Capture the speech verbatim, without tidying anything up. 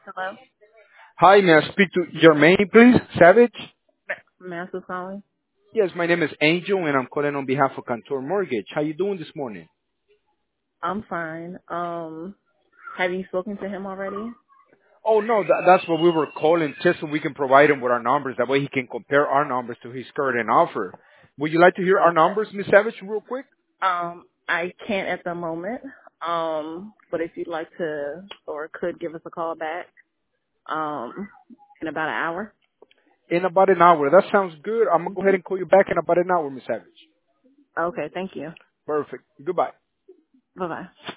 Hello? Hi, may I speak to Jermaine, please? Savage? Master's calling. Yes, my name is Angel, and I'm calling on behalf of Cantor Mortgage. How you doing this morning? I'm fine. Um, have you spoken to him already? Oh, no, that, that's what we were calling, just so we can provide him with our numbers. That way he can compare our numbers to his current offer. Would you like to hear our Okay. numbers, Miss Savage, real quick? Um, I can't at the moment. Um, but if you'd like to or could give us a call back, um, in about an hour. In about an hour. That sounds good. I'm going to go ahead and call you back in about an hour, Miss Savage. Okay, thank you. Perfect. Goodbye. Bye bye.